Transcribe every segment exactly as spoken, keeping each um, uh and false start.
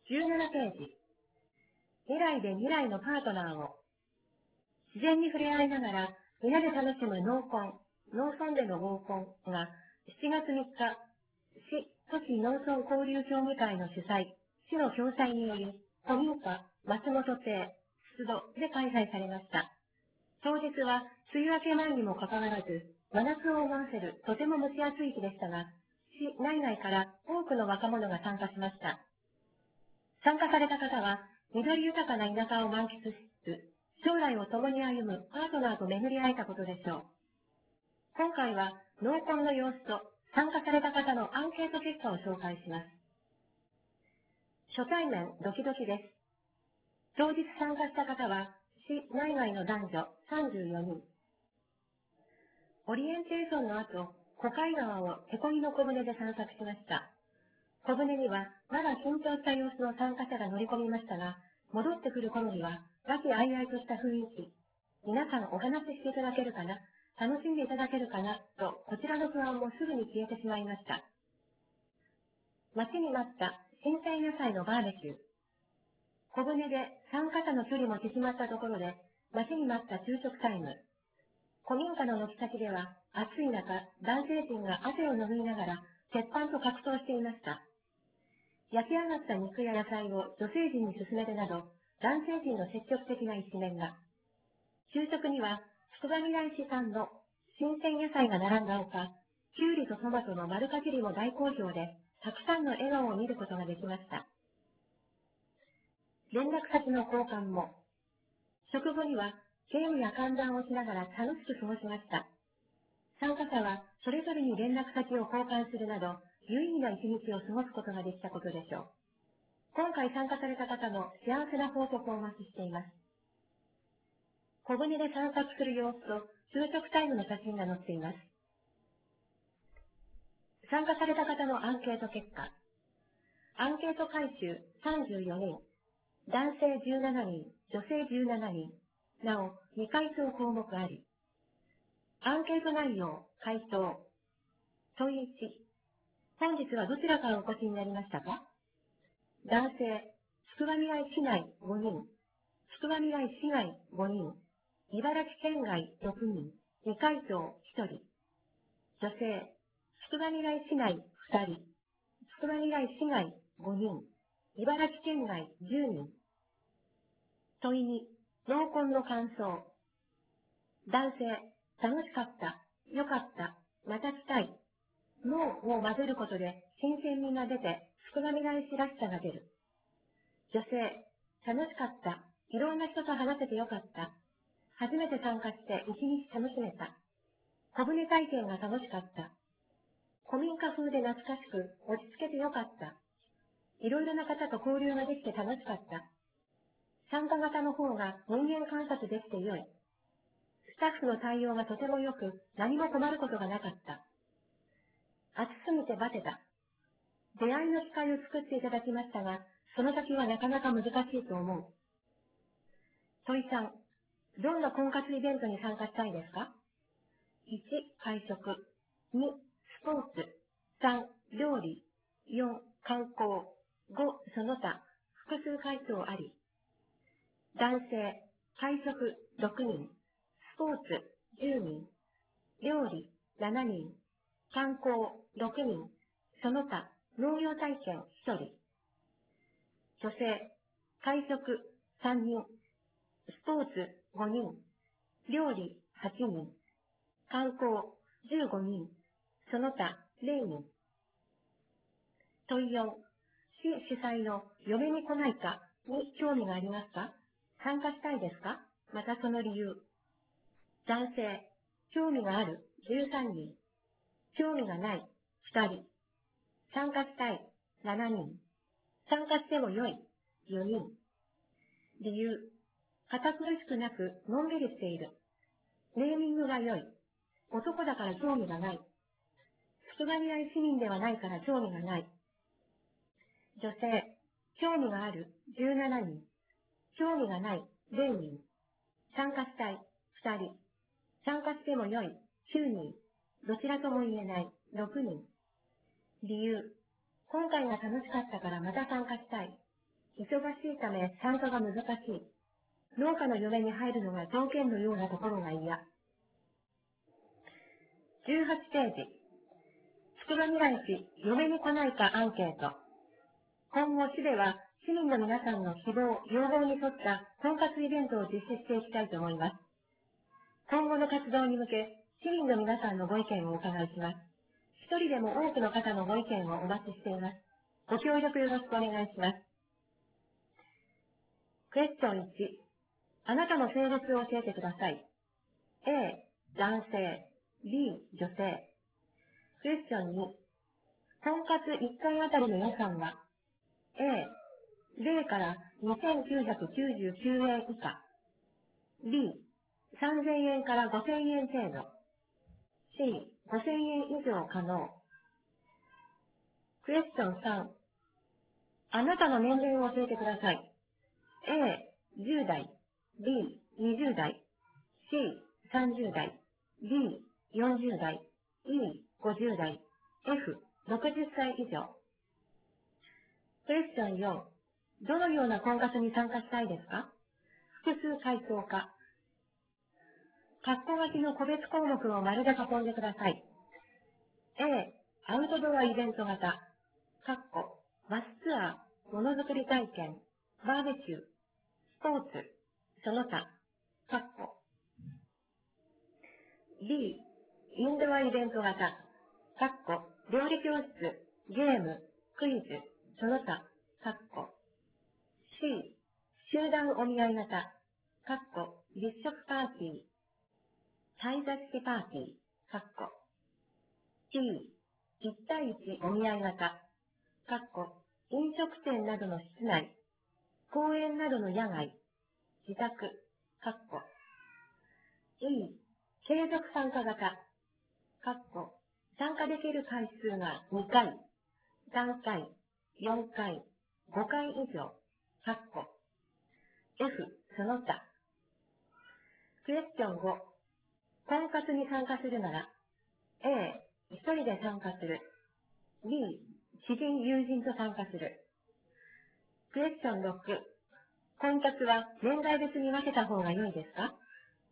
じゅうななページ。未来で未来のパートナーを。自然に触れ合いながら、皆で楽しむ農村、農村での合コンが、しちがつみっか、市都市農村交流協議会の主催、市の共催により、古民家松本邸、出土で開催されました。当日は、梅雨明け前にもかかわらず、真夏を思わせるとても蒸し暑い日でしたが、市内外から多くの若者が参加しました。参加された方は、緑豊かな田舎を満喫しつつ、将来を共に歩むパートナーと巡り会えたことでしょう。今回は、農村の様子と参加された方のアンケート結果を紹介します。初対面ドキドキです。当日参加した方は、市内外の男女さんじゅうよにん。オリエンテーションの後、小海川を手漕ぎの小舟で散策しました。小舟には、まだ緊張した様子の参加者が乗り込みましたが、戻ってくる頃には、和気あいあいとした雰囲気。皆さんお話ししていただけるかな、楽しんでいただけるかな、と、こちらの不安もすぐに消えてしまいました。待ちに待った新鮮野菜のバーベキュー。小舟で参加者の距離も縮まったところで、待ちに待った昼食タイム。古民家の軒先では、暑い中、男性陣が汗を拭いながら、鉄板と格闘していました。焼き上がった肉や野菜を女性陣に勧めるなど、男性陣の積極的な一面が。昼食には、つくばみらい市産の新鮮野菜が並んだほか、きゅうりとトマトの丸かじりも大好評で、たくさんの笑顔を見ることができました。連絡先の交換も。食後には、ゲームや歓談をしながら楽しく過ごしました。参加者は、それぞれに連絡先を交換するなど、有意義な一日を過ごすことができたことでしょう。今回参加された方の幸せな報告をお待ちしています。小舟で散策する様子と昼食タイムの写真が載っています。参加された方のアンケート結果。アンケート回収さんじゅうよにん、男性じゅうななにん、女性じゅうななにん、なおに回答項目あり。アンケート内容、回答。問いいち。本日はどちらからお越しになりましたか？男性、つくばみらい市内ごにん、つくばみらい市外ごにん、茨城県外ろくにん、に回答ひとり。女性、つくばみらい市内ふたり、つくばみらい市外ごにん、茨城県外じゅうにん。問いに、農村の感想。男性、楽しかった、よかった、また来たい。脳を混ぜることで新鮮味が出て、つくばみらい市らしさが出る。女性、楽しかった、いろんな人と話せてよかった。初めて参加して一日楽しめた。小舟体験が楽しかった。古民家風で懐かしく落ち着けてよかった。いろいろな方と交流ができて楽しかった。参加型の方が人間観察できて良い。スタッフの対応がとても良く何も困ることがなかった。暑すぎてバテた。出会いの機会を作っていただきましたが、その先はなかなか難しいと思う。問いさん、どんな婚活イベントに参加したいですか？ いち. 会食。に. スポーツ。さん. 料理。よん. 観光。ご. その他。複数回答あり。男性、会食ろくにん。スポーツじゅうにん。料理しちにん。観光ろくにん。その他、農業体験ひとり。女性、会食さんにん。スポーツごにん。料理はちにん。観光じゅうごにん。その他れいにん。問いよん。市主催の嫁に来ないかに興味がありますか？参加したいですか？またその理由。男性、興味があるじゅうさんにん。興味がないふたり。参加したいしちにん。参加しても良いよにん。理由。堅苦しくなくのんびりしている。ネーミングが良い。男だから興味がない。つくばみらい市民ではないから興味がない。女性、興味があるじゅうななにん。興味がないれいにん。参加したいふたり。参加しても良いきゅうにん。どちらとも言えないろくにん。理由。今回が楽しかったからまた参加したい。 め参加が難しい。農家の嫁に入るのが条件のようなところが嫌。じゅうはちページ。つくばみらい市嫁に来ないかアンケート。今後市では市民の皆さんの希望、要望に沿った婚活イベントを実施していきたいと思います。今後の活動に向け、市民の皆さんのご意見をお伺いします。一人でも多くの方のご意見をお待ちしています。ご協力よろしくお願いします。クエスチョンいち、あなたの性別を教えてください。A、男性、B、女性。クエスチョンに、婚活いっかいあたりの予算は A、ゼロからにせんきゅうひゃくきゅうじゅうきゅうえん以下。B、さんぜんえんからごせんえん程度。C、ごせんえん以上可能。クエスチョンさん、あなたの年齢を教えてください。A、じゅう代、B、にじゅう代、C、さんじゅう代、D、よんじゅう代、E、ごじゅう代、F、ろくじゅっさい以上。クエスチョンよん、どのような婚活に参加したいですか？複数回答か。括弧書きの個別項目を丸で囲んでください。A、アウトドアイベント型、括弧、バスツアー、ものづくり体験、バーベキュー、スポーツ、その他、括弧。B、インドアイベント型、括弧、料理教室、ゲーム、クイズ、その他、括弧。C、集団お見合い型、括弧、立食パーティー、滞在式パーティー、括弧。D、いち対いちお見合い型、括弧、飲食店などの室内、公園などの野外、自宅、括弧。E、継続参加型、括弧、参加できる回数がにかい、さんかい、よんかい、ごかい以上、括弧。F、その他。クエスチョンご、婚活に参加するなら、A、一人で参加する。B、知人、友人と参加する。クエスチョンろく、婚活は年代別に分けた方が良いですか？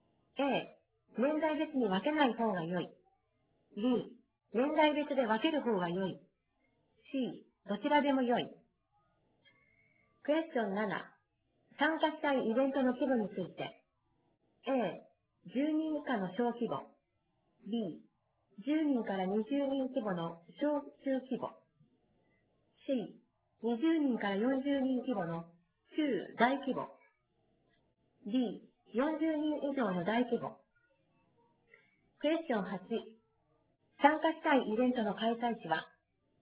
A、年代別に分けない方が良い。B、年代別で分ける方が良い。C、どちらでも良い。クエスチョンなな、参加したいイベントの規模について。A、じゅうにん以下の小規模。B、じゅうにんからにじゅうにん規模の小中規模。C、にじゅうにんからよんじゅうにん規模の中大規模。D、よんじゅうにん以上の大規模。クエスチョンはち、参加したいイベントの開催地は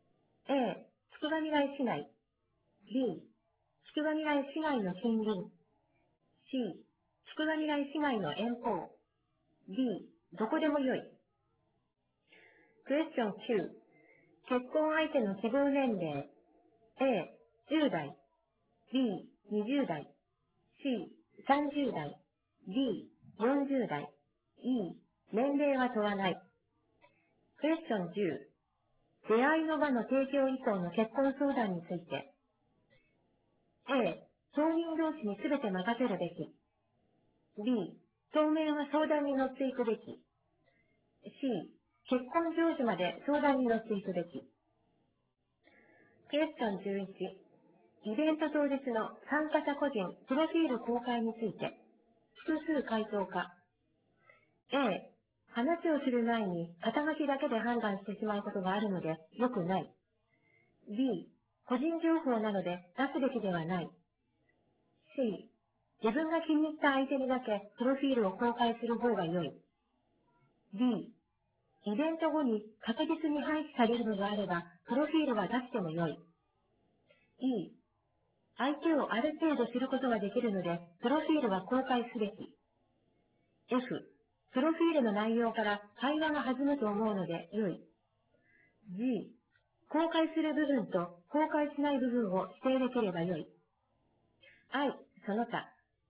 A、つくばみらい市内。B、つくばみらい市内の近隣。C、つくばみらい市内の遠方。D、どこでもよい。クエスチョンきゅう、結婚相手の希望年齢。A、じゅう代。B、にじゅう代。C、さんじゅう代。D、よんじゅう代。E、年齢は問わない。クエスチョンじゅう、出会いの場の提供以降の結婚相談について。A、当人同士にすべて任せるべき。B、当面は相談に乗っていくべき。C、結婚成就まで相談に乗っていくべき。クエスチョンじゅういち、イベント当日の参加者個人、プロフィール公開について。複数回答か。A、話をする前に肩書きだけで判断してしまうことがあるので良くない。B、個人情報なので出すべきではない。C、自分が気に入った相手にだけプロフィールを公開する方が良い。D、イベント後に確実に廃棄されるのであれば、プロフィールは出しても良い。E、相手をある程度知ることができるので、プロフィールは公開すべき。F、プロフィールの内容から会話が弾むと思うので良い。G、公開する部分と公開しない部分を指定できれば良い。I、その他。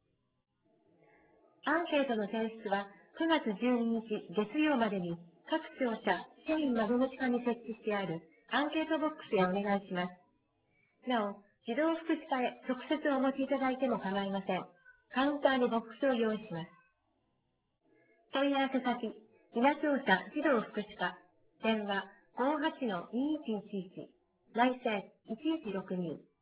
アンケートの提出はくがつじゅうににち月曜までに各庁舎、市民窓口課に設置してあるアンケートボックスへお願いします。なお、 児童福祉課へ直接お持ちいただいても構いません。カウンターにボックスを用意します。問い合わせ先、稲庁舎児童福祉課、電話 ごーはちのにいちいちいち、内線いちいちろくに。